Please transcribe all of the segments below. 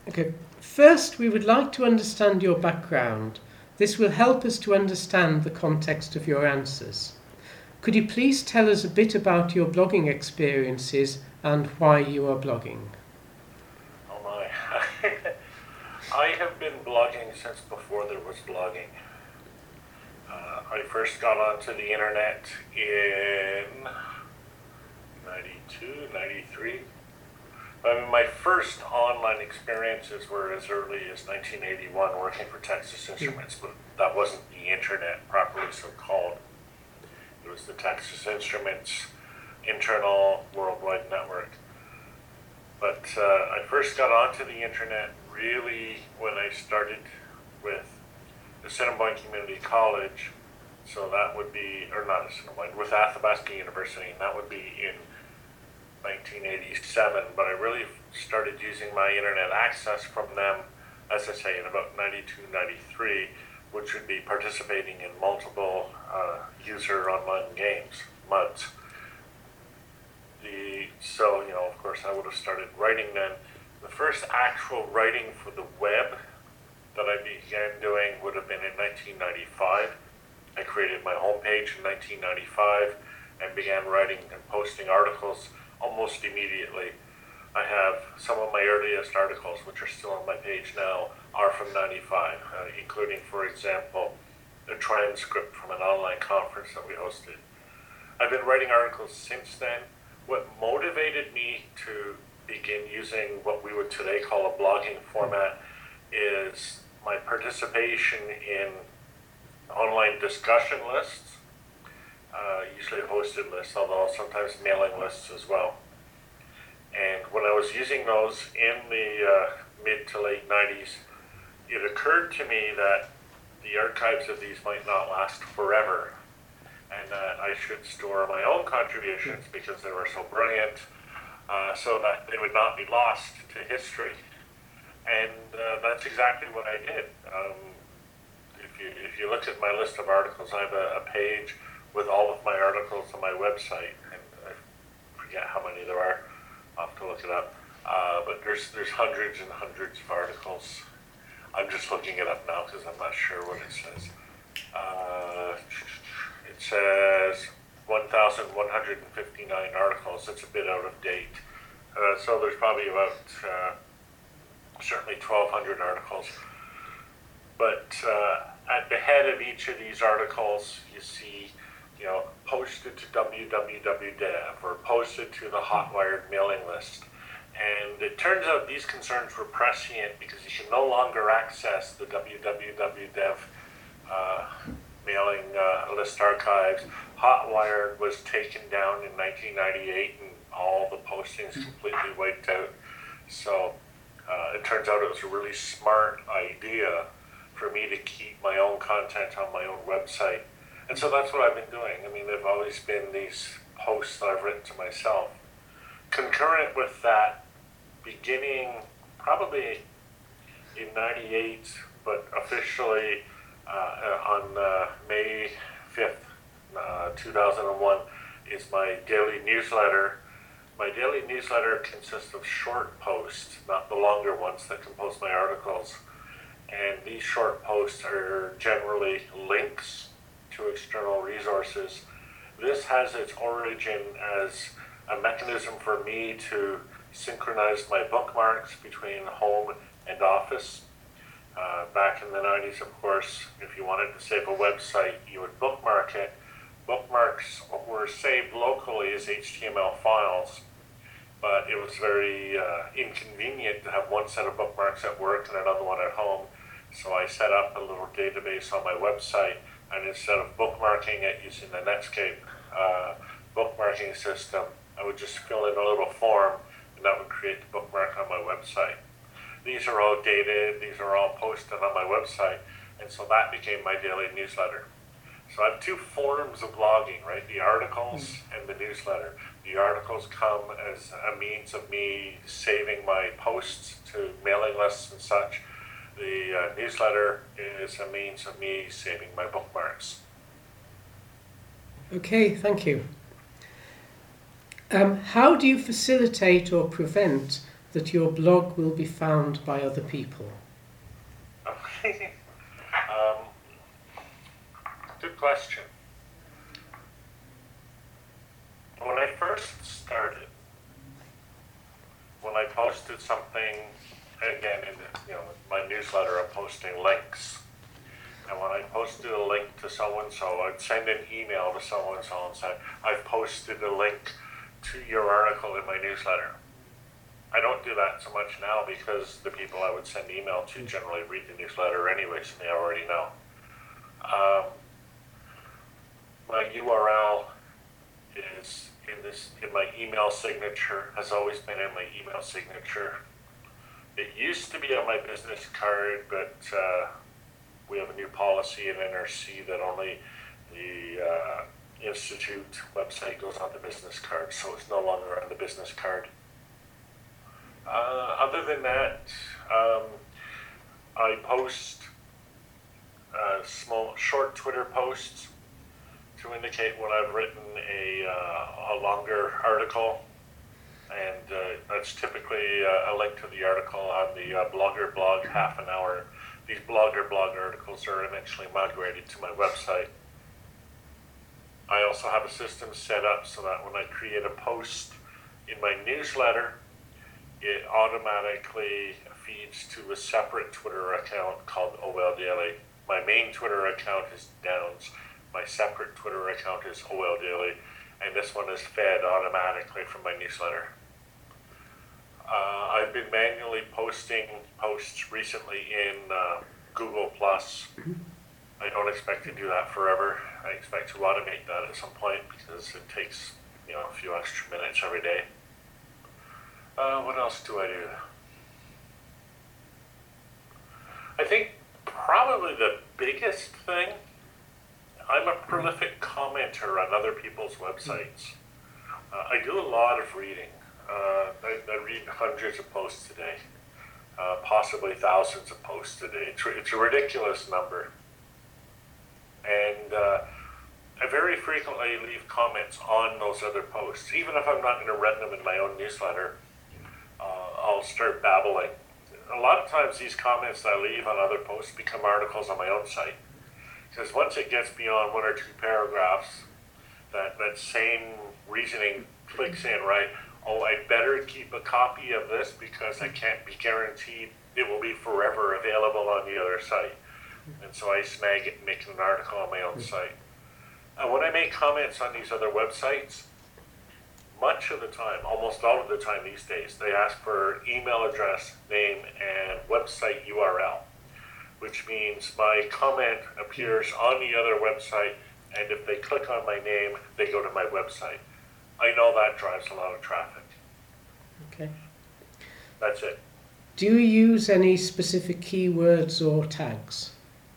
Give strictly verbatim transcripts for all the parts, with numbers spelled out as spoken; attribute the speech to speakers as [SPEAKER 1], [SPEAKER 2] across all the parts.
[SPEAKER 1] Okay. First, we would like to understand your background. This will help us to understand the context of your answers. Could you please tell us a bit about your blogging experiences and why you are blogging?
[SPEAKER 2] Oh my. I have been blogging since before there was blogging. Uh, I first got onto the internet in ninety-two, ninety-three. I mean, my first online experiences were as early as nineteen eighty-one working for Texas Instruments, but that wasn't the internet properly so called. It was the Texas Instruments internal worldwide network. But uh, I first got onto the internet really when I started with Assiniboine Community College. So that would be, or not Assiniboine, with Athabasca University, and that would be in nineteen eighty-seven. But I really started using my internet access from them, as I say, in about ninety-two, ninety-three, which would be participating in multiple uh, user online games, M U Ds. The, so, you know, of course, I would have started writing then. The first actual writing for the web that I began doing would have been in nineteen ninety-five. I created my homepage in nineteen ninety-five and began writing and posting articles almost immediately. I have some of my earliest articles, which are still on my page now, are from ninety-five, uh, including, for example, a transcript from an online conference that we hosted. I've been writing articles since then. What motivated me to begin using what we would today call a blogging format is my participation in online discussion lists, uh, usually hosted lists, although sometimes mailing lists as well. And when I was using those in the uh, mid to late nineties, it occurred to me that the archives of these might not last forever, and that I should store my own contributions because they were so brilliant, uh, so that they would not be lost to history. And uh, that's exactly what I did. Um, if you if you look at my list of articles, I have a, a page with all of my articles on my website, and I forget how many there are. I'll have to look it up. Uh, but there's there's hundreds and hundreds of articles. I'm just looking it up now because I'm not sure what it says. Uh, it says one thousand one hundred fifty-nine articles. It's a bit out of date. Uh, so there's probably about uh, certainly twelve hundred articles. But uh, at the head of each of these articles, you see, you know, posted to w w w dot dev or posted to the Hotwired mailing list. And it turns out these concerns were prescient because you can no longer access the w w w dot dev uh, mailing uh, list archives. Hotwired was taken down in nineteen ninety-eight and all the postings completely wiped out. So uh, it turns out it was a really smart idea for me to keep my own content on my own website. And so that's what I've been doing. I mean, they've always been these posts that I've written to myself. Concurrent with that, beginning probably in ninety-eight, but officially uh, on uh, May fifth, uh, two thousand one, is my daily newsletter. My daily newsletter consists of short posts, not the longer ones that compose my articles. And these short posts are generally links to external resources. This has its origin as a mechanism for me to synchronize my bookmarks between home and office. Uh, back in the nineties, of course, if you wanted to save a website, you would bookmark it. Bookmarks were saved locally as H T M L files, but it was very uh, inconvenient to have one set of bookmarks at work and another one at home. So I set up a little database on my website, and instead of bookmarking it using the Netscape uh, bookmarking system, I would just fill in a little form, and that would create the bookmark on my website. These are all dated, these are all posted on my website, and so that became my daily newsletter. So I have two forms of blogging, right? The articles and the newsletter. The articles come as a means of me saving my posts to mailing lists and such. The uh, newsletter is a means of me saving my bookmarks.
[SPEAKER 1] Okay, thank you. Um, how do you facilitate or prevent that your blog will be found by other people?
[SPEAKER 2] Okay. um, good question. When I first started, when I posted something, again, in the, you know, my newsletter, I'm posting links. And when I posted a link to so-and-so, I'd send an email to so-and-so and say, I've posted a link to your article in my newsletter. I don't do that so much now because the people I would send email to generally read the newsletter anyway, so they already know. Um, my U R L is in this in my email signature, has always been in my email signature. It used to be on my business card, but uh, we have a new policy in N R C that only the uh, Institute website goes on the business card, so it's no longer on the business card. Uh, other than that, um, I post uh, small, short Twitter posts to indicate when I've written a, uh, a longer article, and uh, that's typically uh, a link to the article on the uh, Blogger blog, half an hour. These Blogger blog articles are eventually migrated to my website. I also have a system set up so that when I create a post in my newsletter, it automatically feeds to a separate Twitter account called O L Daily. My main Twitter account is Downs. My separate Twitter account is O L Daily, and this one is fed automatically from my newsletter. Uh, I've been manually posting posts recently in uh, Google Plus. I don't expect to do that forever. I expect to automate that at some point because it takes, you know, a few extra minutes every day. Uh, what else do I do? I think probably the biggest thing, I'm a prolific commenter on other people's websites. Uh, I do a lot of reading. Uh, I, I read hundreds of posts a day, uh, possibly thousands of posts a day. It's, it's a ridiculous number. And uh, I very frequently leave comments on those other posts. Even if I'm not going to read them in my own newsletter, uh, I'll start babbling. A lot of times these comments that I leave on other posts become articles on my own site. Because once it gets beyond one or two paragraphs, that, that same reasoning clicks in, right? Oh, I better keep a copy of this because I can't be guaranteed it will be forever available on the other site. And so I snag it and make an article on my own site. And when I make comments on these other websites, much of the time, almost all of the time these days, they ask for email address, name, and website U R L, which means my comment appears on the other website, and if they click on my name, they go to my website. I know that drives a lot of traffic.
[SPEAKER 1] Okay.
[SPEAKER 2] That's it.
[SPEAKER 1] Do you use any specific keywords or tags?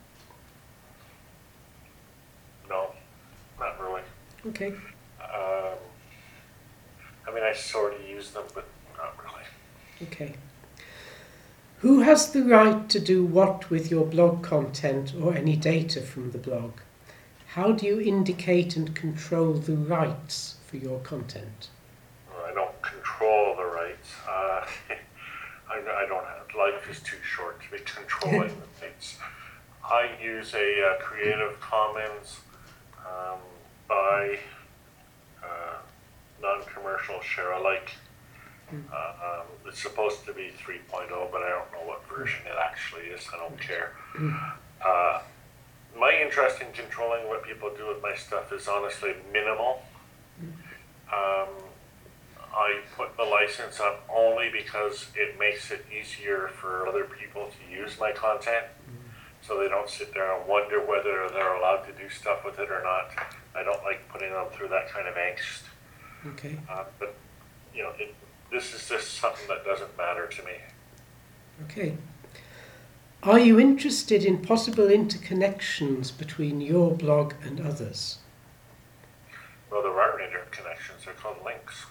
[SPEAKER 2] No, not really.
[SPEAKER 1] Okay.
[SPEAKER 2] Um, I mean, I sort of use them, but not really.
[SPEAKER 1] Okay. Who has the right to do what with your blog content or any data from the blog? How do you indicate and control the rights for your content?
[SPEAKER 2] Well, I don't control the rights. Uh, I, I don't have, life is too short to be controlling the rights. I use a uh, Creative Commons um, by uh, non-commercial share alike. Uh, um, it's supposed to be three point oh, but I don't know what version it actually is. I don't care. Uh, my interest in controlling what people do with my stuff is honestly minimal. Um, I put the license up only because it makes it easier for other people to use my content, so they don't sit there and wonder whether they're allowed to do stuff with it or not. I don't like putting them through that kind of angst.
[SPEAKER 1] Okay.
[SPEAKER 2] Uh, but, you know, it, this is just something that doesn't matter to me.
[SPEAKER 1] Okay. Are you interested in possible interconnections between your blog and others?
[SPEAKER 2] Well, there are interconnections. They're called links.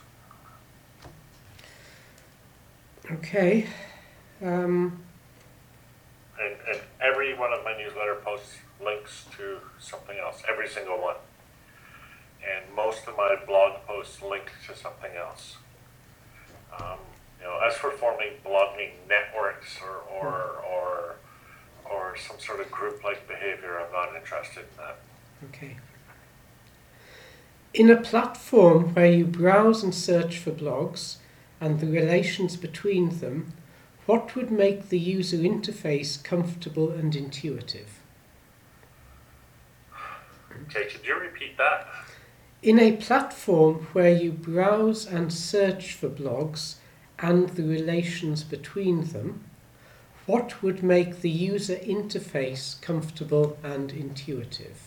[SPEAKER 1] Okay. Um,
[SPEAKER 2] And, and every one of my newsletter posts links to something else, every single one. And most of my blog posts link to something else. Um, You know, as for forming blogging networks or or or, or some sort of group-like behavior, I'm not interested in that.
[SPEAKER 1] Okay. In a platform where you browse and search for blogs and the relations between them, what would make the user interface comfortable and intuitive?
[SPEAKER 2] Okay, could you repeat that?
[SPEAKER 1] In a platform where you browse and search for blogs and the relations between them, what would make the user interface comfortable and intuitive?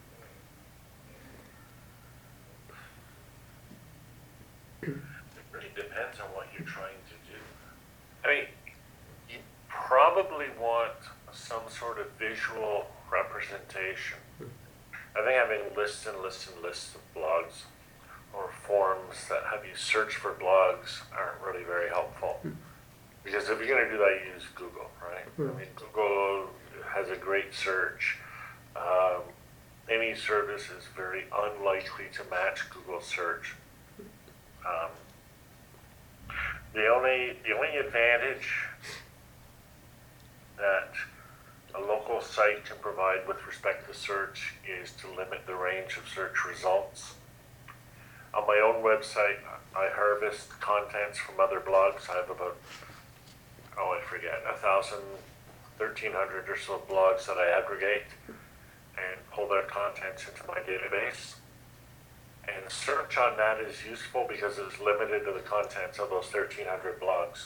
[SPEAKER 2] It really depends on what you're trying to do. I mean, you probably want some sort of visual representation. I think having lists and lists and lists of blogs or forums that have you search for blogs aren't really very helpful. Because if you're going to do that, you use Google, right? I mean, Google has a great search. Um, any service is very unlikely to match Google search. Um, the only the only advantage that a local site can provide with respect to search is to limit the range of search results. On my own website, I harvest contents from other blogs. I have about, oh, I forget, a thousand, thirteen hundred or so blogs that I aggregate and pull their contents into my database. And search on that is useful because it's limited to the contents of those thirteen hundred blogs.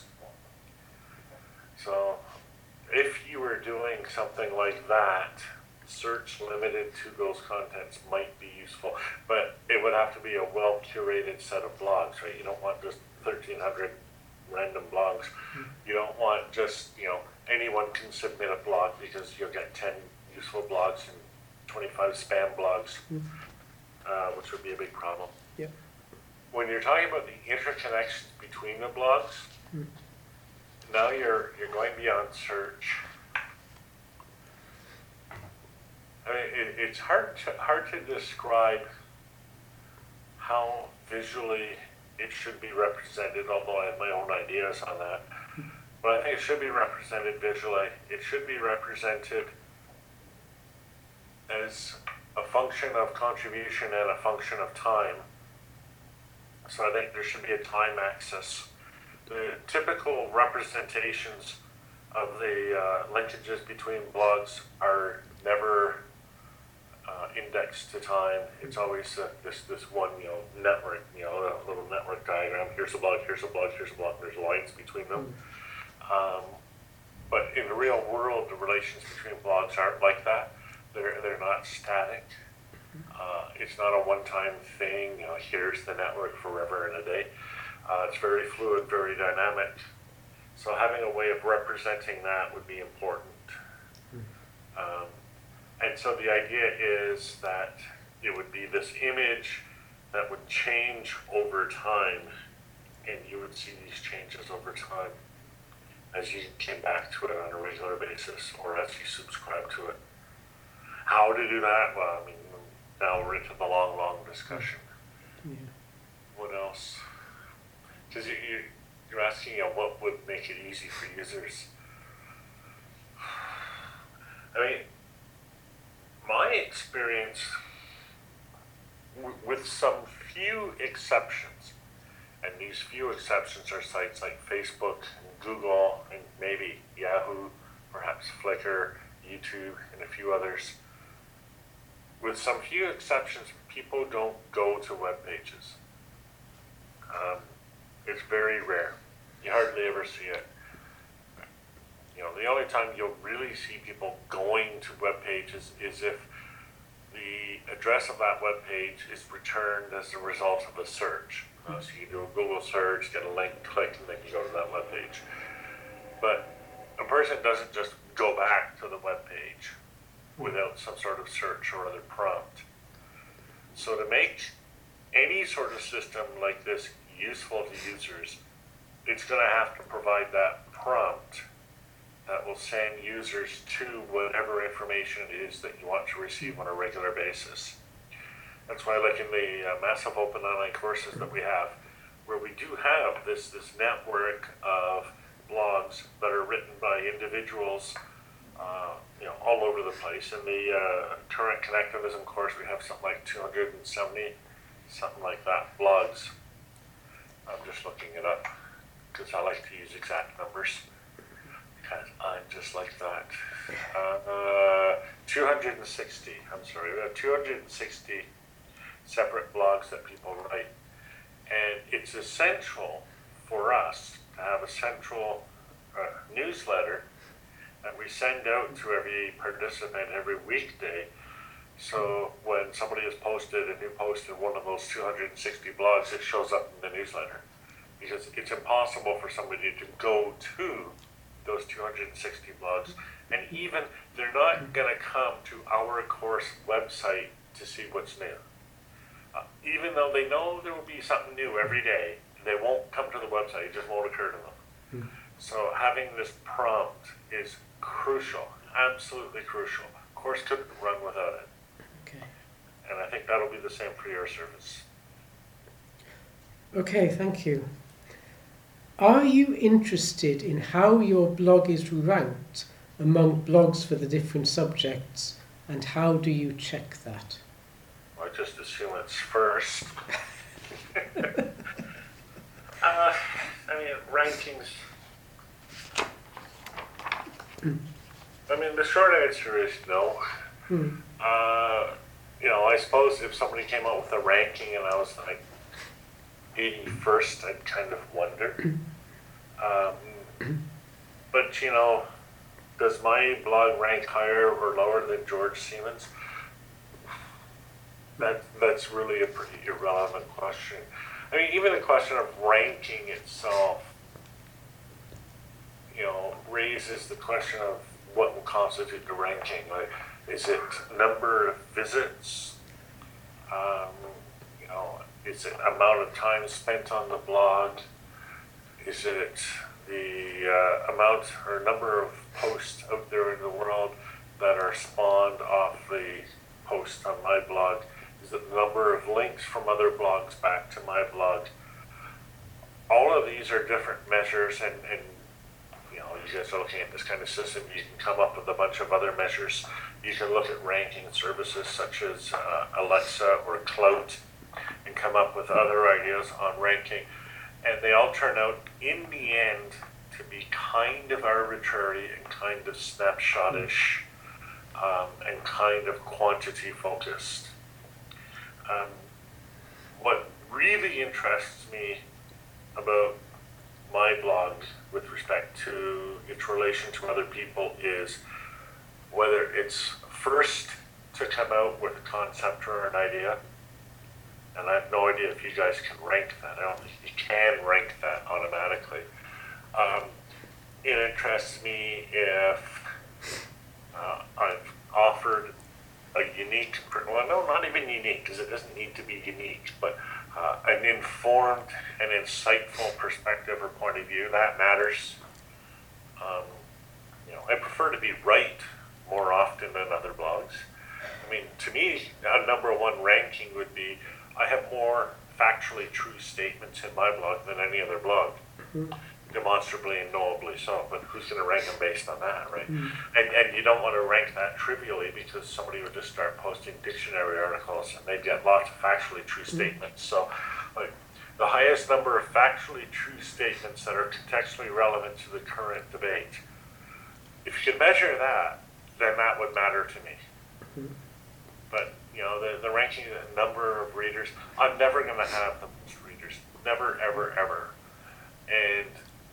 [SPEAKER 2] So if you were doing something like that, search limited to those contents might be useful, but it would have to be a well-curated set of blogs, right? You don't want just thirteen hundred random blogs. You don't want just, you know, anyone can submit a blog because you'll get ten useful blogs and twenty-five spam blogs. Uh, which would be a big problem.
[SPEAKER 1] Yep.
[SPEAKER 2] When you're talking about the interconnections between the blogs, mm. now you're you're going beyond search. I mean, it, it's hard to hard to describe how visually it should be represented. Although I have my own ideas on that, but I think it should be represented visually. It should be represented as a function of contribution and a function of time. So I think there should be a time axis. The typical representations of the uh, linkages between blogs are never uh, indexed to time. It's always uh, this this one, you know, network, you know, a little network diagram. Here's a blog, here's a blog, here's a blog. There's lines between them. Um, but in the real world, the relations between blogs aren't like that. They're, they're not static. Uh, it's not a one-time thing, you know, here's the network forever and a day. Uh, it's very fluid, very dynamic. So having a way of representing that would be important. Um, and so the idea is that it would be this image that would change over time, and you would see these changes over time as you came back to it on a regular basis or as you subscribe to it. How to do that? Well, I mean, now we're into the long, long discussion.
[SPEAKER 1] Yeah.
[SPEAKER 2] What else? Because you, you, you're asking, you know, what would make it easy for users? I mean, my experience, w- with some few exceptions, and these few exceptions are sites like Facebook and Google and maybe Yahoo, perhaps Flickr, YouTube, and a few others. With some few exceptions, people don't go to web pages. Um, it's very rare. You hardly ever see it. You know, the only time you'll really see people going to web pages is if the address of that web page is returned as a result of a search. Uh, so you do a Google search, get a link, click, and then you go to that web page. But a person doesn't just go back to the web page without some sort of search or other prompt. So to make any sort of system like this useful to users, it's going to have to provide that prompt that will send users to whatever information it is that you want to receive on a regular basis. That's why, like in the uh, massive open online courses that we have, where we do have this, this network of blogs that are written by individuals, uh, you know, all over the place. In the uh, current connectivism course, we have something like two hundred seventy, something like that, blogs. I'm just looking it up because I like to use exact numbers because I'm just like that. Uh, two hundred sixty, I'm sorry, we have two hundred sixty separate blogs that people write. And it's essential for us to have a central uh, newsletter that we send out to every participant every weekday. So when somebody has posted a new post in one of those two hundred sixty blogs, it shows up in the newsletter. Because it's impossible for somebody to go to those two hundred sixty blogs. And even they're not going to come to our course website to see what's new. Uh, even though they know there will be something new every day, they won't come to the website. It just won't occur to them. Mm. So having this prompt is crucial, absolutely crucial. Course couldn't run without it.
[SPEAKER 1] Okay.
[SPEAKER 2] And I think that'll be the same for your service.
[SPEAKER 1] Okay, thank you. Are you interested in how your blog is ranked among blogs for the different subjects, and how do you check that?
[SPEAKER 2] I just assume it's first. uh, I mean, rankings. I mean, the short answer is no.
[SPEAKER 1] Hmm.
[SPEAKER 2] Uh, you know, I suppose if somebody came out with a ranking and I was like eighty-first, I'd kind of wonder. Um, but, you know, does my blog rank higher or lower than George Siemens? That, that's really a pretty irrelevant question. I mean, even the question of ranking itself, you know, raises the question of what will constitute the ranking. Like, is it number of visits? Um, you know, is it amount of time spent on the blog? Is it the uh, amount or number of posts out there in the world that are spawned off the post on my blog? Is it the number of links from other blogs back to my blog? All of these are different measures, and, and you know, you guys are looking at this kind of system, you can come up with a bunch of other measures. You can look at ranking services such as uh, Alexa or Clout and come up with other ideas on ranking. And they all turn out, in the end, to be kind of arbitrary and kind of snapshot-ish um, and kind of quantity-focused. Um, what really interests me about my blog with respect to its relation to other people is whether it's first to come out with a concept or an idea. And I have no idea if you guys can rank that. I don't think you can rank that automatically. Um, it interests me if uh, I've offered a unique, well, no, not even unique, because it doesn't need to be unique, but uh, an informed and insightful perspective or point of view. That matters. Um, you know, I prefer to be right more often than other blogs. I mean, to me, a number one ranking would be I have more factually true statements in my blog than any other blog. Mm-hmm. Demonstrably and knowably so, but who's going to rank them based on that, right? Mm. And and you don't want to rank that trivially because somebody would just start posting dictionary articles and they'd get lots of factually true statements. Mm. So, like, the highest number of factually true statements that are contextually relevant to the current debate, if you can measure that, then that would matter to me. Mm. But, you know, the, the ranking the number of readers, I'm never going to have the most readers. Never, ever, ever. And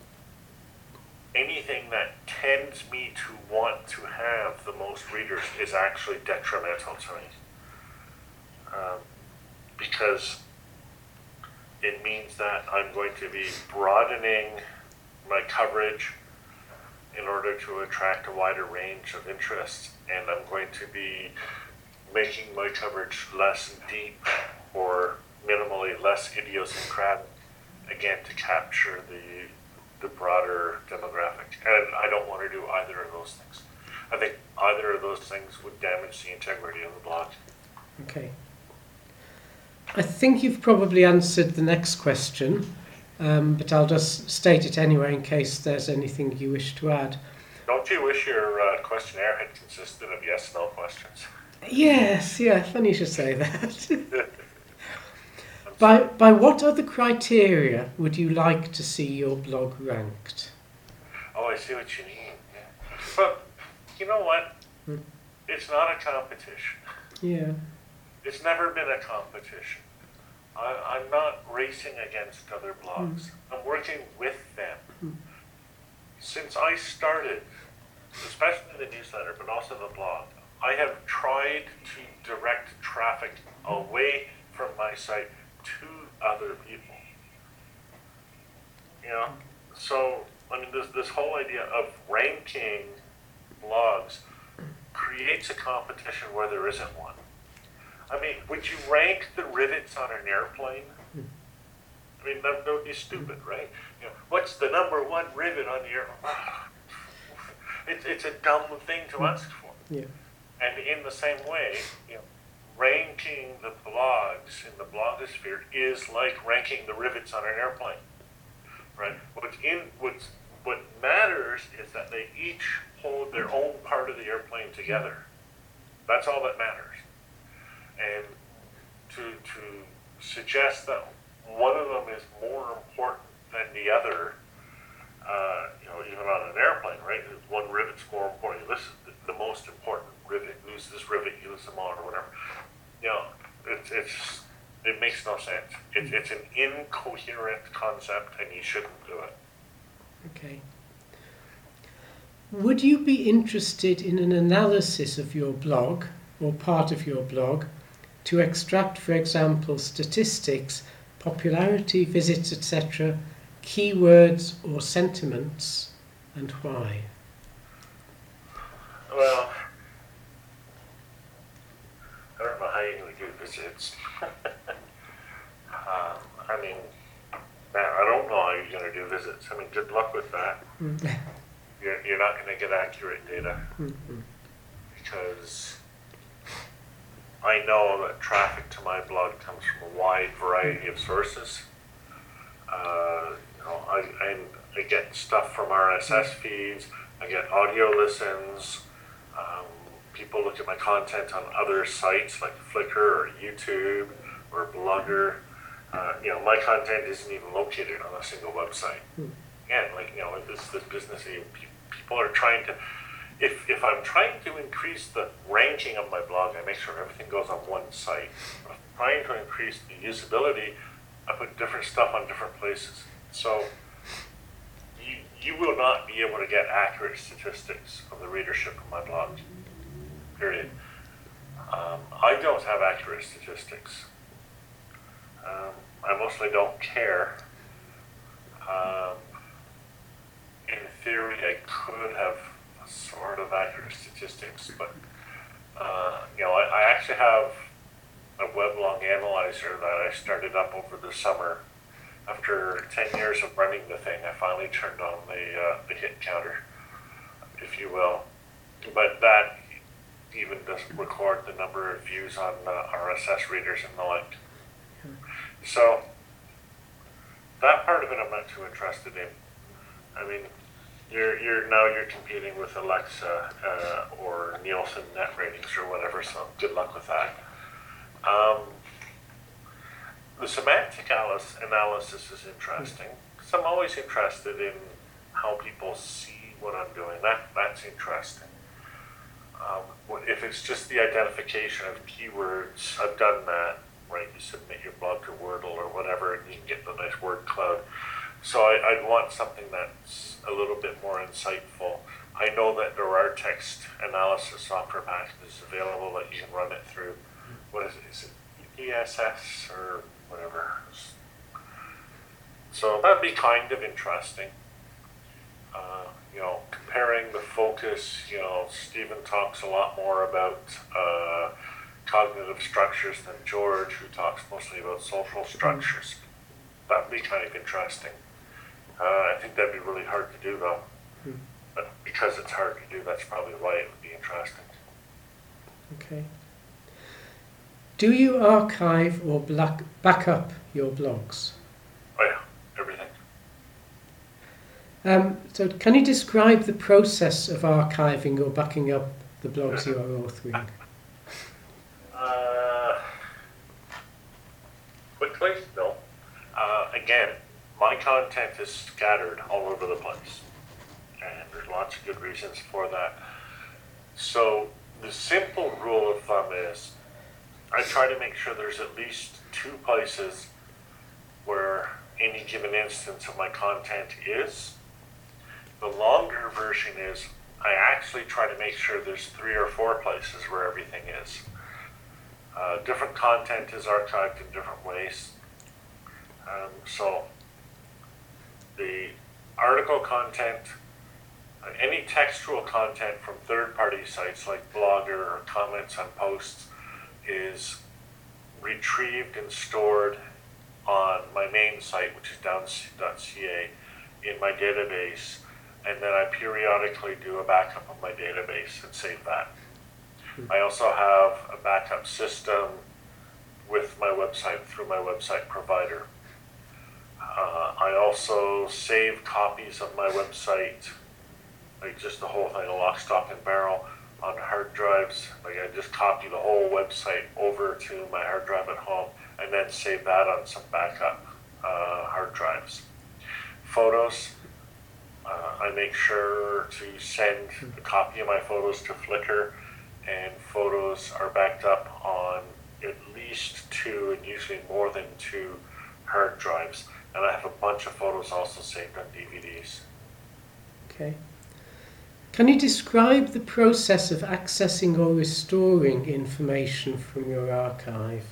[SPEAKER 2] anything that tends me to want to have the most readers is actually detrimental to me. Um, because it means that I'm going to be broadening my coverage in order to attract a wider range of interests, and I'm going to be making my coverage less deep or minimally less idiosyncratic, again, to capture the the broader demographic. And I don't want to do either of those things. I think either of those things would damage the integrity of the blog.
[SPEAKER 1] Okay. I think you've probably answered the next question, um, but I'll just state it anyway in case there's anything you wish to add.
[SPEAKER 2] Don't you wish your uh, questionnaire had consisted of yes/no questions?
[SPEAKER 1] Yes, yeah, funny you should say that. by, by what other criteria would you like to see your blog ranked?
[SPEAKER 2] Oh, I see what you mean. Yeah. But you know what?
[SPEAKER 1] Hmm.
[SPEAKER 2] It's not a competition.
[SPEAKER 1] Yeah.
[SPEAKER 2] It's never been a competition. I, I'm not racing against other blogs.
[SPEAKER 1] Hmm.
[SPEAKER 2] I'm working with them.
[SPEAKER 1] Hmm.
[SPEAKER 2] Since I started, especially the newsletter, but also the blog, I have tried to direct traffic away from my site to other people. You know, so I mean, this this whole idea of ranking blogs creates a competition where there isn't one. I mean, would you rank the rivets on an airplane? I mean, that, that would be stupid, right? You know, what's the number one rivet on the airplane? It's it's a dumb thing to ask for.
[SPEAKER 1] Yeah.
[SPEAKER 2] And in the same way, you know, ranking the blogs in the blogosphere is like ranking the rivets on an airplane, right? What's in what's what matters is that they each hold their own part of the airplane together. That's all that matters. And to to suggest that one of them is more important than the other, uh, you know, even on an airplane, right? One rivet's more important. This is the, the most important rivet. Lose this rivet, you lose them all, or whatever. You know, it's it's it makes no sense. It's it's an incoherent concept, and you shouldn't do it.
[SPEAKER 1] Okay. Would you be interested in an analysis of your blog or part of your blog to extract, for example, statistics, popularity, visits, et cetera, keywords or sentiments, and why?
[SPEAKER 2] Well, I don't know how you're going to do visits. um, I mean, I don't know how you're going to do visits. I mean, good luck with that.
[SPEAKER 1] Mm.
[SPEAKER 2] You're, you're not going to get accurate data
[SPEAKER 1] Mm-hmm.
[SPEAKER 2] because I know that traffic to my blog comes from a wide variety of sources. Uh, you know, I, I, I get stuff from R S S feeds. I get audio listens. Um, people look at my content on other sites like Flickr or YouTube or Blogger. Uh, you know, my content isn't even located on a single website.
[SPEAKER 1] Mm.
[SPEAKER 2] Again, like, you know, this this business, you know, people are trying to. If if I'm trying to increase the ranking of my blog, I make sure everything goes on one site. If I'm trying to increase the usability, I put different stuff on different places. So you you will not be able to get accurate statistics of the readership of my blog. Period. Um, I don't have accurate statistics. Um, I mostly don't care. Um, in theory, I could have sort of accurate statistics, but uh, you know, I, I actually have a weblog analyzer that I started up over the summer. After ten years of running the thing, I finally turned on the uh, the hit counter, if you will. But that even doesn't record the number of views on uh, R S S readers and the like. So that part of it I'm not too interested in. I mean, you're you're now you're competing with Alexa uh, or Nielsen net ratings or whatever. So good luck with that. Um, the semantic analysis analysis is interesting because I'm always interested in how people see what I'm doing. That that's interesting. Um, if it's just the identification of keywords, I've done that. Right, you submit your blog to Wordle or whatever, and you can get the nice word cloud. So I, I'd want something that's a little bit more insightful. I know that there are text analysis software packages available that you can run it through. What is it? Is it E S S or whatever? So that'd be kind of interesting. Uh, you know, comparing the focus. You know, Stephen talks a lot more about Uh, cognitive structures than George, who talks mostly about social structures. That'd be kind of interesting. Uh, I think that'd be really hard to do, though.
[SPEAKER 1] Mm.
[SPEAKER 2] But because it's hard to do, that's probably why it would be interesting.
[SPEAKER 1] Okay. Do you archive or black, back up your blogs?
[SPEAKER 2] Oh yeah, everything.
[SPEAKER 1] Um, so can you describe the process of archiving or backing up the blogs you are authoring?
[SPEAKER 2] Uh, quickly? No. Uh, again, my content is scattered all over the place. And there's lots of good reasons for that. So the simple rule of thumb is I try to make sure there's at least two places where any given instance of my content is. The longer version is I actually try to make sure there's three or four places where everything is. Uh, different content is archived in different ways. Um, so the article content, uh, any textual content from third-party sites like Blogger or comments on posts is retrieved and stored on my main site, which is downs dot c a, in my database, and then I periodically do a backup of my database and save that. I also have a backup system with my website through my website provider. Uh, I also save copies of my website, like just the whole thing, lock, stock, and barrel, on hard drives. Like I just copy the whole website over to my hard drive at home and then save that on some backup uh, hard drives. Photos, uh, I make sure to send a copy of my photos to Flickr, and photos are backed up on at least two and usually more than two hard drives. And I have a bunch of photos also saved on D V Ds.
[SPEAKER 1] Okay. Can you describe the process of accessing or restoring information from your archive?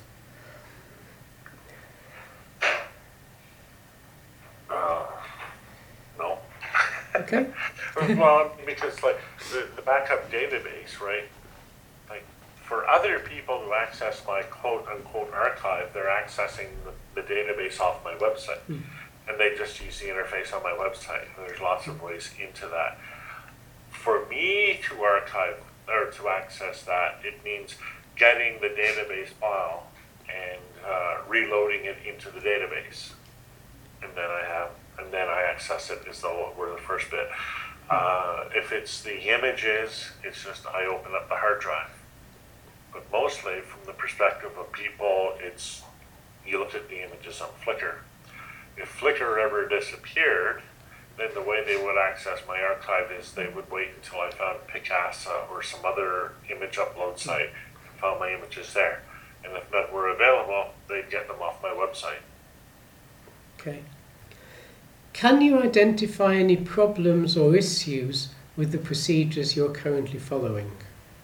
[SPEAKER 2] Uh, no.
[SPEAKER 1] Okay.
[SPEAKER 2] Well, because like the, the backup database, right? Like for other people to access my quote unquote archive, they're accessing the, the database off my website. Mm. And they just use the interface on my website. There's lots of ways into that. For me to archive or to access that, it means getting the database file and uh, reloading it into the database, and then I have, and then I access it. Is the were the first bit. Uh, if it's the images, it's just I open up the hard drive. But mostly, from the perspective of people, it's you look at the images on Flickr. If Flickr ever disappeared, then the way they would access my archive is they would wait until I found Picasa or some other image upload site and found my images there. And if none were available, they'd get them off my website.
[SPEAKER 1] Okay. Can you identify any problems or issues with the procedures you're currently following?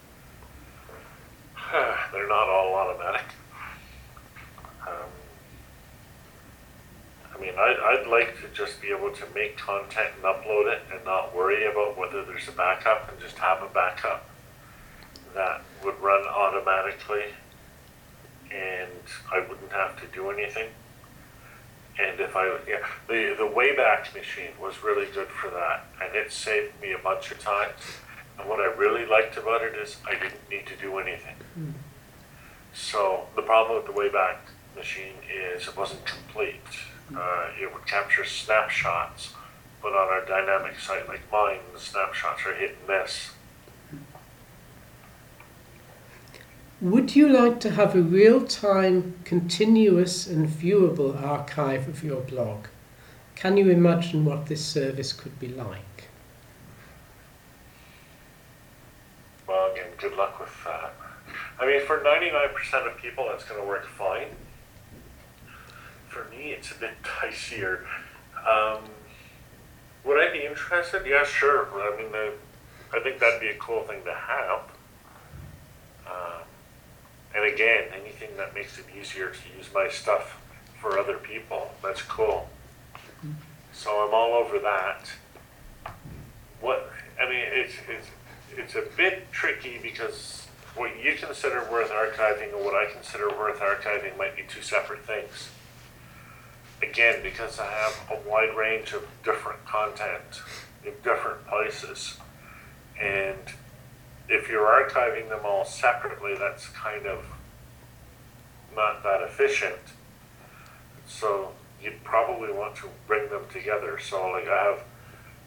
[SPEAKER 2] They're not all automatic. I mean, I'd, I'd like to just be able to make content and upload it and not worry about whether there's a backup, and just have a backup that would run automatically and I wouldn't have to do anything. And if I, yeah, the, the Wayback Machine was really good for that, and it saved me a bunch of times. And what I really liked about it is I didn't need to do anything. Mm. So the problem with the Wayback Machine is it wasn't complete. Uh, it would capture snapshots, but on our dynamic site like mine, the snapshots are hit and miss.
[SPEAKER 1] Would you like to have a real-time, continuous and viewable archive of your blog? Can you imagine what this service could be like?
[SPEAKER 2] Well, again, good luck with that. I mean, for ninety-nine percent of people, that's going to work fine. For me, it's a bit dicier. Um, would I be interested? Yeah, sure. I mean, the, I think that'd be a cool thing to have. Um, and again, anything that makes it easier to use my stuff for other people, that's cool. So I'm all over that. What I mean, it's it's it's a bit tricky because what you consider worth archiving and what I consider worth archiving might be two separate things. Again, because I have a wide range of different content in different places. And if you're archiving them all separately, that's kind of not that efficient. So you'd probably want to bring them together. So like I have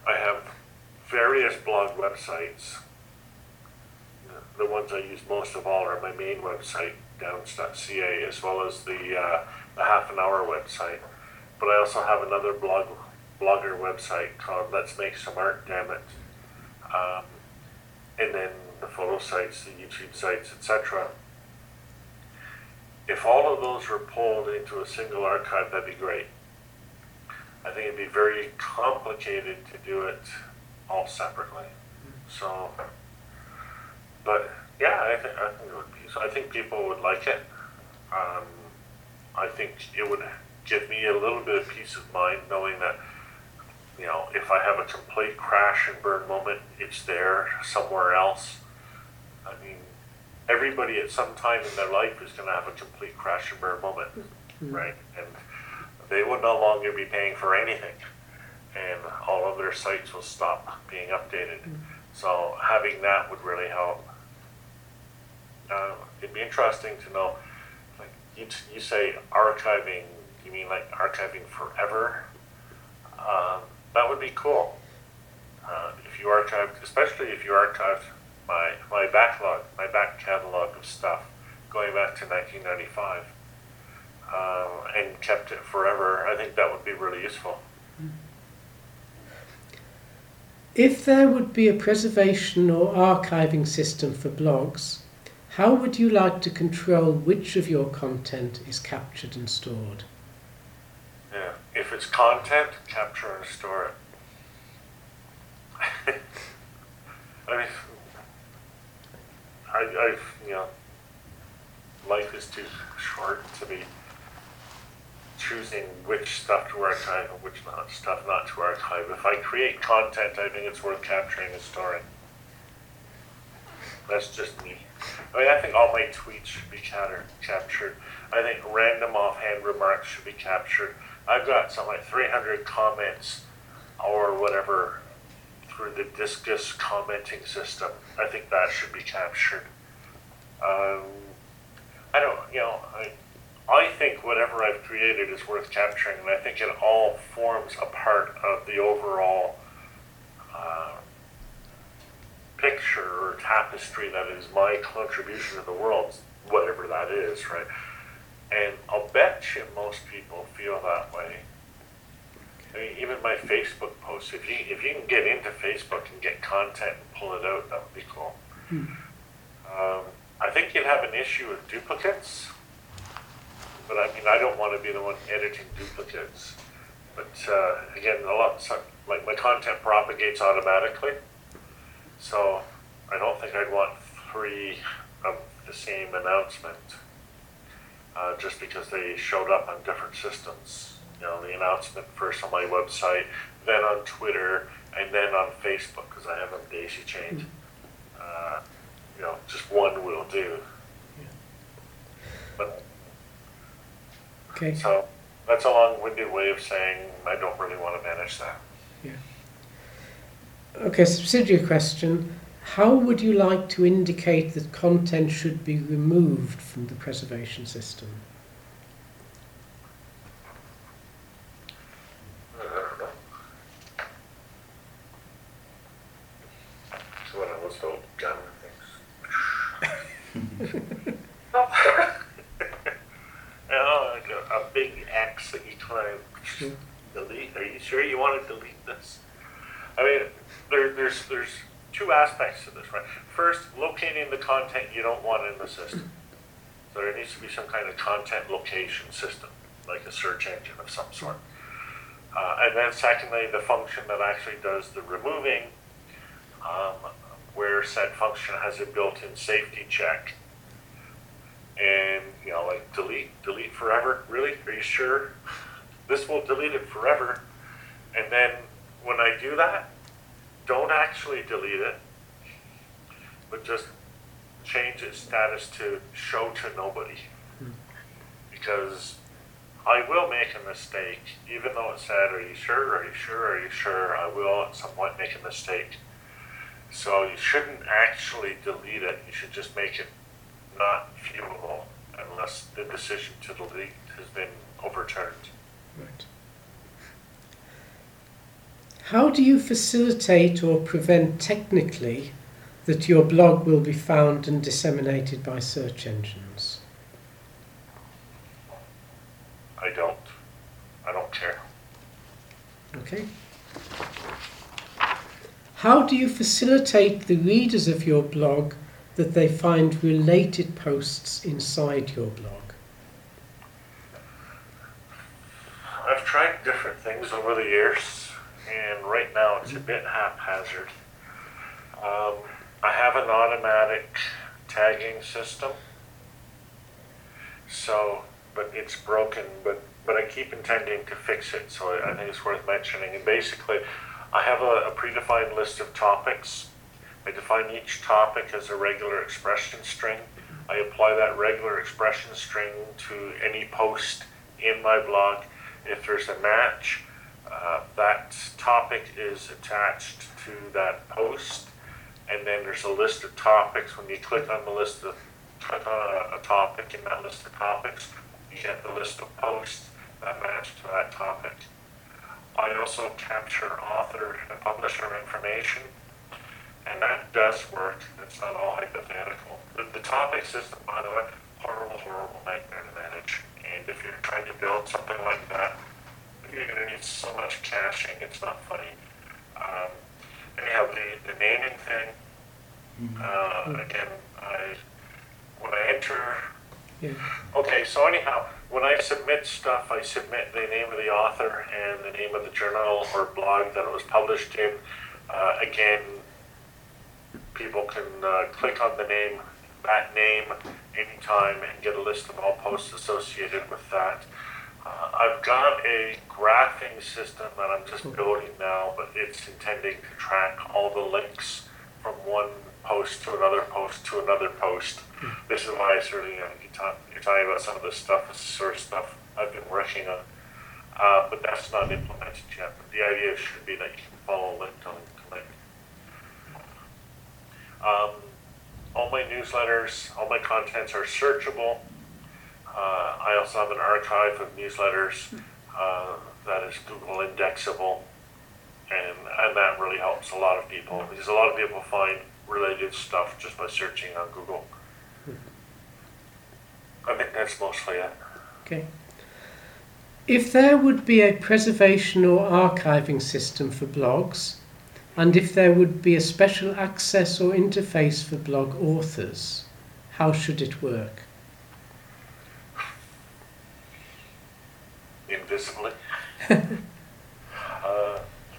[SPEAKER 2] I have various blog websites. The ones I use most of all are my main website, downs dot c a, as well as the, uh, the Half an Hour website. But I also have another blog blogger website called Let's Make Some Art, Damn It. Um, and then the photo sites, the YouTube sites, et cetera. If all of those were pulled into a single archive, that'd be great. I think it'd be very complicated to do it all separately. So, but yeah, I think I think it would be. So I think people would like it. Um, I think it would give me a little bit of peace of mind knowing that, you know, if I have a complete crash and burn moment, it's there somewhere else. I mean, everybody at some time in their life is going to have a complete crash and burn moment, mm-hmm. right? And they will no longer be paying for anything, and all of their sites will stop being updated. Mm-hmm. So having that would really help. Uh, it'd be interesting to know, like you, you say archiving, you mean like archiving forever? Um, that would be cool. Uh, if you archived, especially if you archived my my backlog, my back catalog of stuff going back to nineteen ninety-five, uh, and kept it forever, I think that would be really useful.
[SPEAKER 1] If there would be a preservation or archiving system for blogs, how would you like to control which of your content is captured and stored?
[SPEAKER 2] Yeah, if it's content, capture and store it. I mean, I, I've, you know, life is too short to be choosing which stuff to archive and which not, stuff not to archive. If I create content, I think it's worth capturing and storing. That's just me. I mean, I think all my tweets should be captured. I think random offhand remarks should be captured. I've got something like three hundred comments or whatever through the Discus commenting system. I think that should be captured. Um, I don't, you know, I, I think whatever I've created is worth capturing, and I think it all forms a part of the overall uh, picture or tapestry that is my contribution to the world, whatever that is, right? And I'll bet you most people feel that way. I mean, even my Facebook posts, if you if you can get into Facebook and get content and pull it out, that would be cool. Hmm. Um, I think you'd have an issue with duplicates, but I mean, I don't want to be the one editing duplicates. But uh, again, a lot of, like my content propagates automatically, so I don't think I'd want three of the same announcement uh, just because they showed up on different systems. You know, the announcement first on my website, then on Twitter, and then on Facebook because I have them daisy chained. Uh, you know, just one will do. Yeah. But
[SPEAKER 1] okay.
[SPEAKER 2] So that's a long-winded way of saying I don't really want to manage that.
[SPEAKER 1] Yeah. Okay, subsidiary question. How would you like to indicate that content should be removed from the preservation system?
[SPEAKER 2] Oh, like a, a big X that you try and delete. Are you sure you want to delete this? I mean, there, there's there's two aspects to this, right? First, locating the content you don't want in the system. So there needs to be some kind of content location system, like a search engine of some sort. Uh, and then secondly, the function that actually does the removing, um, where said function has a built-in safety check. And, you know, like delete, delete forever. Really? Are you sure? This will delete it forever. And then when I do that, don't actually delete it, but just change its status to show to nobody. Hmm. Because I will make a mistake, even though it said, are you sure, are you sure, are you sure, I will at some point make a mistake. So you shouldn't actually delete it, you should just make it not viewable unless the decision to delete has been overturned.
[SPEAKER 1] Right. How do you facilitate or prevent technically that your blog will be found and disseminated by search engines?
[SPEAKER 2] I don't. I don't care.
[SPEAKER 1] Okay. How do you facilitate the readers of your blog that they find related posts inside your blog?
[SPEAKER 2] I've tried different things over the years, and right now it's a bit haphazard. Um, I have an automatic tagging system, so, but it's broken, but, but I keep intending to fix it, so I, I think it's worth mentioning. And basically, I have a, a predefined list of topics. I define each topic as a regular expression string. I apply that regular expression string to any post in my blog. If there's a match, uh, that topic is attached to that post, and then there's a list of topics. When you click on the list of click on a, a topic in that list of topics, you get the list of posts that match to that topic. I also capture author and publisher information, and that does work. It's not all hypothetical. The, the topic system, by the way, horrible, horrible nightmare to manage. And if you're trying to build something like that, you're going to need so much caching, it's not funny. Um, anyhow, the, the naming thing, uh, again, I when I enter,
[SPEAKER 1] Yeah.
[SPEAKER 2] okay, so anyhow, when I submit stuff, I submit the name of the author and the name of the journal or blog that it was published in. Uh, again, people can uh, click on the name, that name, anytime and get a list of all posts associated with that. Uh, I've got a graphing system that I'm just building now, but it's intending to track all the links from one post to another post to another post. This is why I sort of, you know, you talk, you're talking about some of this stuff, this sort of stuff I've been working on, uh, but that's not implemented yet. But the idea should be that you can follow link to link to link. Um, all my newsletters, all my contents are searchable. Uh, I also have an archive of newsletters uh, that is Google indexable, and, and that really helps a lot of people, because a lot of people find related stuff just by searching on Google. I think that's mostly it.
[SPEAKER 1] Okay. If there would be a preservation or archiving system for blogs, and if there would be a special access or interface for blog authors, how should it work?
[SPEAKER 2] Invisibly. uh,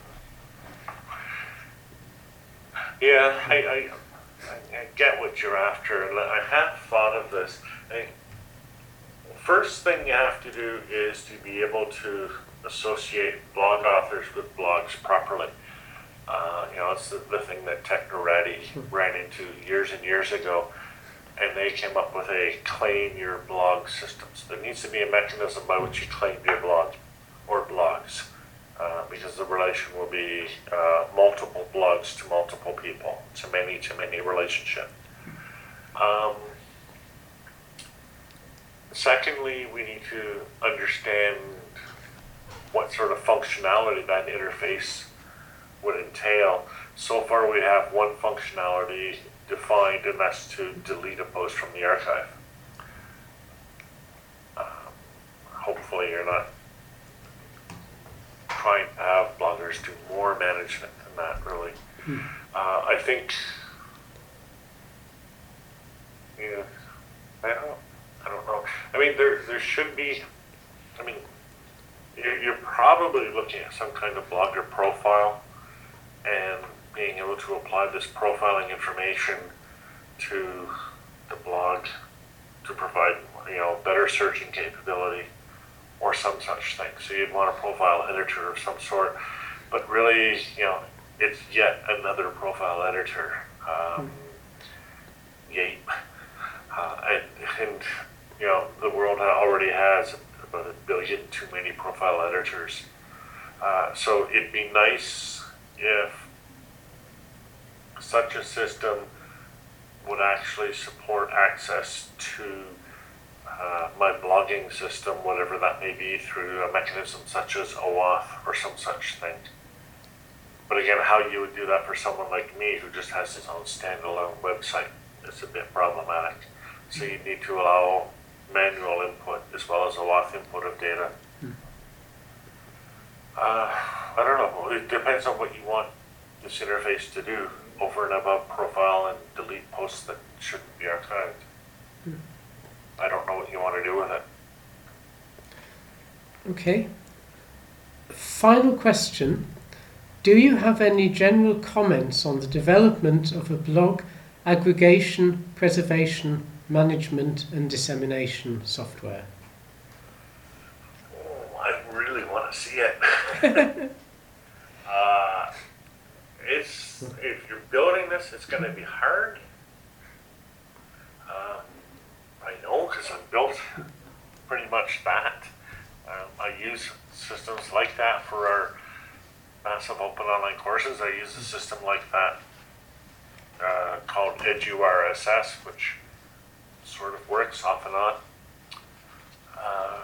[SPEAKER 2] yeah, I, I, I get what you're after, and I have thought of this. I, first thing you have to do is to be able to associate blog authors with blogs properly. Uh, you know, it's the, the thing that Technorati ran into years and years ago, and they came up with a claim your blog system. So there needs to be a mechanism by which you claim your blog or blogs, uh, because the relation will be uh, multiple blogs to multiple people. It's a many to many relationship. Um, secondly, we need to understand what sort of functionality that interface would entail. So far we have one functionality defined, and that's to delete a post from the archive. Um, hopefully you're not trying to have bloggers do more management than that, really. Hmm. Uh, I think, yeah, I don't know. I don't know. I mean, there there should be, I mean, you're, you're probably looking at some kind of blogger profile and being able to apply this profiling information to the blog to provide, you know, better searching capability or some such thing. So you'd want a profile editor of some sort, but really, you know, it's yet another profile editor. Um, Yape. Uh, and, and, you know, the world already has about a billion too many profile editors. Uh, so it'd be nice if such a system would actually support access to uh, my blogging system, whatever that may be, through a mechanism such as OAuth or some such thing. but again, how you would do that for someone like me who just has his own standalone website is a bit problematic. So you need to allow manual input as well as a auth input of data. Hmm. Uh, I don't know. It depends on what you want this interface to do over and above profile and delete posts that shouldn't be archived. Hmm. I don't know what you want to do with it.
[SPEAKER 1] Okay. Final question. Do you have any general comments on the development of a blog aggregation, preservation, management and dissemination software?
[SPEAKER 2] Oh, I really want to see it. uh, it's if you're building this, it's going to be hard. Um, I know because I've built pretty much that. Um, I use systems like that for our massive open online courses. I use a system like that uh, called EduRSS, which sort of works off and on. Uh,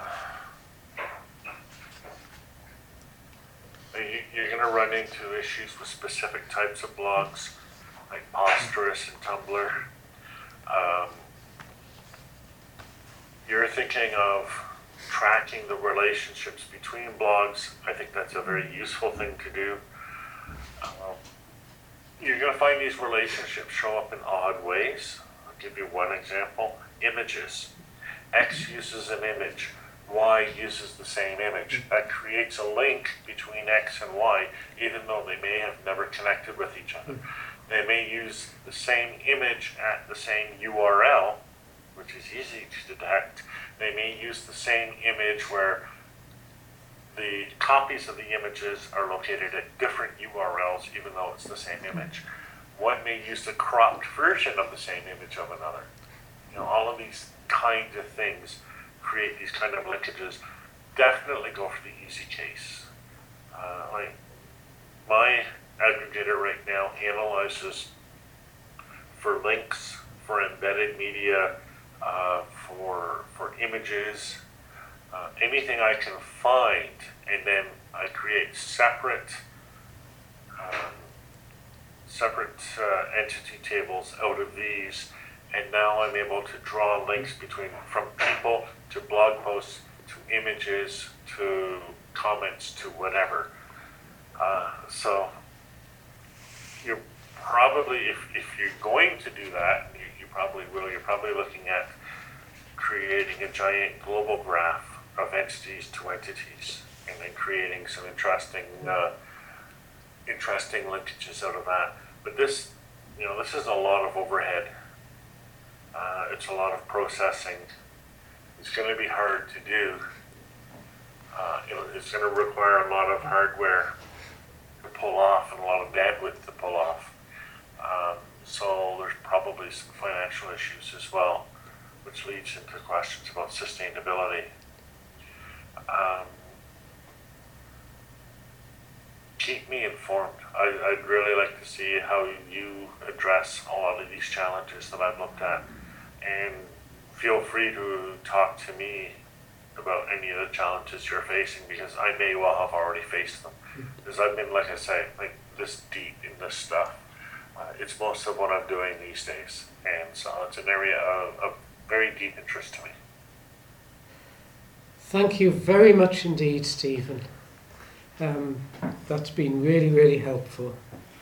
[SPEAKER 2] you, you're going to run into issues with specific types of blogs, like Posterous and Tumblr. Um, you're thinking of tracking the relationships between blogs. I think that's a very useful thing to do. Um, you're going to find these relationships show up in odd ways. I'll give you one example. Images. X uses an image. Y uses the same image. That creates a link between X and Y, even though they may have never connected with each other. They may use the same image at the same U R L, which is easy to detect. They may use the same image where the copies of the images are located at different U R Ls, even though it's the same image. One may use the cropped version of the same image of another. You know, all of these kinds of things create these kind of linkages. Definitely go for the easy case. Uh, like my aggregator right now analyzes for links, for embedded media, uh, for for images, uh, anything I can find, and then I create separate um, separate uh, entity tables out of these, and now I'm able to draw links between from people to blog posts to images to comments to whatever. Uh, so you're probably, if, if you're going to do that, you, you probably will, you're probably looking at creating a giant global graph of entities to entities, and then creating some interesting uh, interesting linkages out of that. But this, you know, this is a lot of overhead. Uh, it's a lot of processing. It's going to be hard to do. Uh, it, it's going to require a lot of hardware to pull off and a lot of bandwidth to pull off. Um, so there's probably some financial issues as well, which leads into questions about sustainability. Um, keep me informed. I, I'd really like to see how you address a lot of these challenges that I've looked at. And feel free to talk to me about any of the challenges you're facing, because I may well have already faced them. Because I've been, like I say, like this deep in this stuff. Uh, it's most of what I'm doing these days. And so it's an area of, of very deep interest to me.
[SPEAKER 1] Thank you very much indeed, Stephen. Um, that's been really, really helpful.